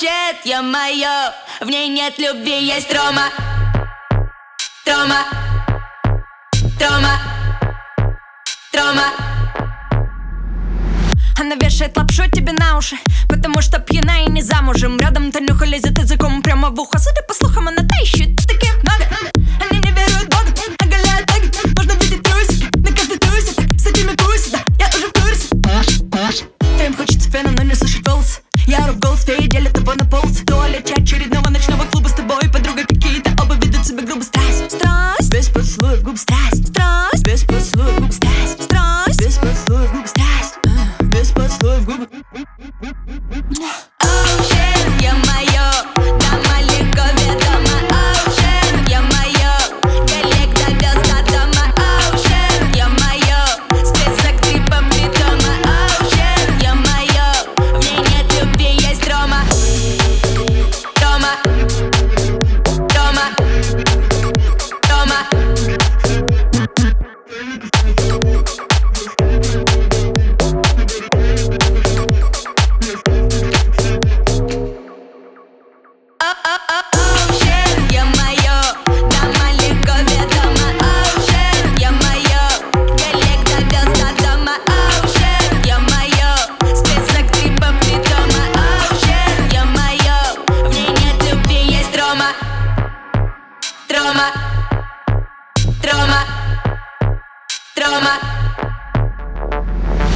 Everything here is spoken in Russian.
Shit, ё-моё, в ней нет любви, есть трома. Трома. Трома. Трома. Она вешает лапшу тебе на уши, потому что пьяна и не замужем. Рядом Танюха лезет языком прямо в ухо. Судя по слухам, она та еще